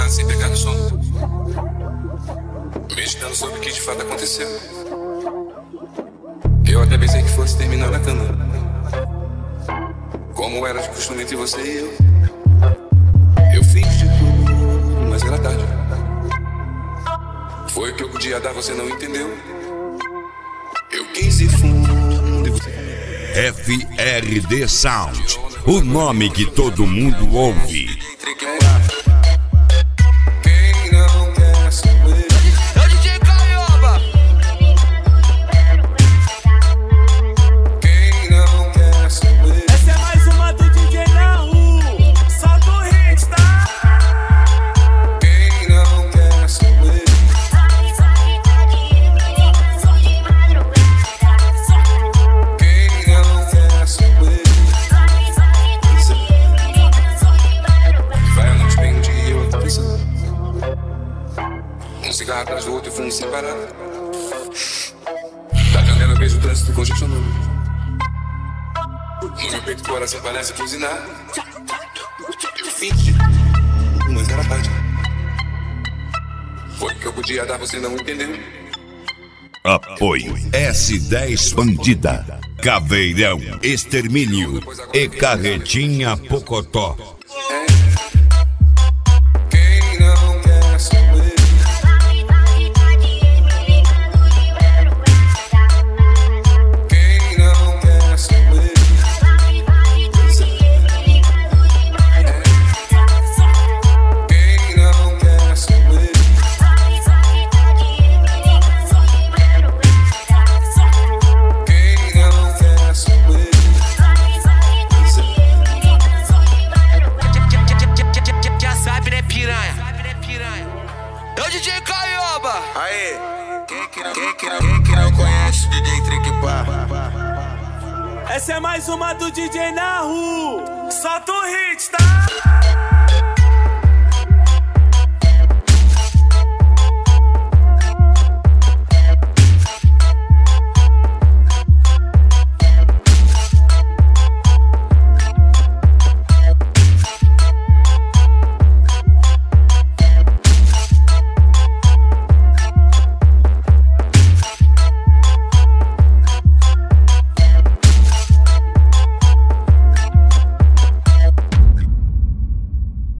embora sem pegar no sono, meditando sobre o que de fato aconteceu. Eu até pensei que fosse terminar na cama, como era de costume entre você e eu. Eu fiz de tudo, mas era tarde. Foi o que eu podia dar, você não entendeu. Eu quis ir fundo e você... FRD Sound, o nome que todo mundo ouve. Quem não quer saber? É o DJ Carioba. Quem não quer saber? Essa é mais uma do DJ Nahu, solta o hit, tá? Quem não quer saber? Quem não quer saber? Vai a noite bem um dia e eu tô pensando. Um cigarro atrás do outro e fumo sem parar. Da janela eu vejo o trânsito congestionando. No meu peito o coração parece buzinar. Eu fingi, mas era tarde. Foi o que eu podia dar, você não entendeu. Apoio S10 Bandida, Caveirão Extermínio e Carretinha Pocotó. Quem não quer saber? Quem não quer saber? Quem não quer saber? Quem não quer saber? Já sabe, né, piranha? É o DJ Carioba. Aê, quem que não conhece DJ Triquipá? Essa é mais uma do DJ Nahu, solta o hit, tá?